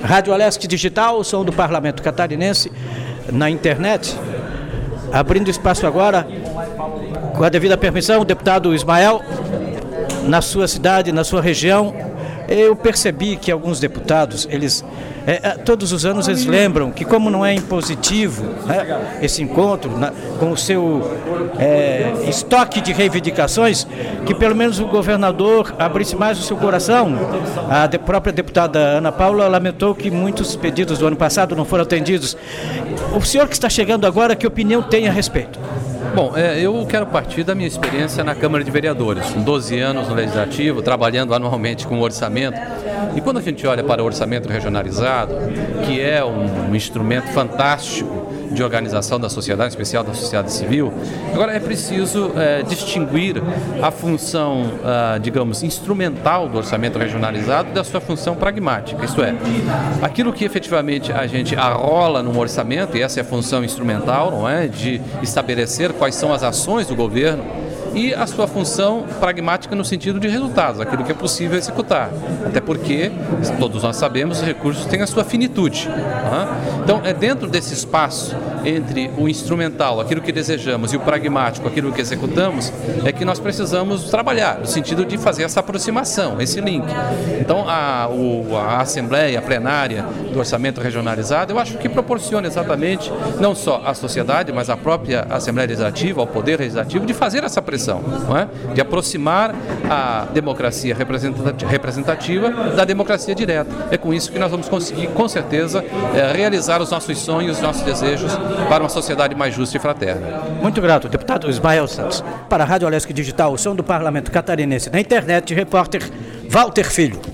Rádio Alesc Digital, o som do Parlamento Catarinense na internet. Abrindo espaço agora, com a devida permissão, o deputado Ismael, na sua cidade, na sua região. Eu percebi que alguns deputados, todos os anos eles lembram que, como não é impositivo, né, esse encontro com o seu estoque de reivindicações, que pelo menos o governador abrisse mais o seu coração. A própria deputada Ana Paula lamentou que muitos pedidos do ano passado não foram atendidos. O senhor que está chegando agora, que opinião tem a respeito? Bom, eu quero partir da minha experiência na Câmara de Vereadores, 12 anos no Legislativo, trabalhando anualmente com o orçamento. E quando a gente olha para o orçamento regionalizado, que é um instrumento fantástico de organização da sociedade, em especial da sociedade civil, agora é preciso distinguir a função, digamos, instrumental do orçamento regionalizado da sua função pragmática, isto é, aquilo que efetivamente a gente arrola num orçamento, e essa é a função instrumental, não é, de estabelecer quais são as ações do governo, e a sua função pragmática no sentido de resultados, aquilo que é possível executar. Até porque, todos nós sabemos, os recursos têm a sua finitude. Então, é dentro desse espaço entre o instrumental, aquilo que desejamos, e o pragmático, aquilo que executamos, é que nós precisamos trabalhar, no sentido de fazer essa aproximação, esse link. Então, a Assembleia, a plenária do orçamento regionalizado, eu acho que proporciona exatamente, não só à sociedade, mas à própria Assembleia Legislativa, ao Poder Legislativo, de fazer essa pressão. Não é? De aproximar a democracia representativa da democracia direta. É com isso que nós vamos conseguir, com certeza, realizar os nossos sonhos, os nossos desejos para uma sociedade mais justa e fraterna. Muito grato, deputado Ismael Santos. Para a Rádio Alesc Digital, o som do Parlamento Catarinense na internet, repórter Walter Filho.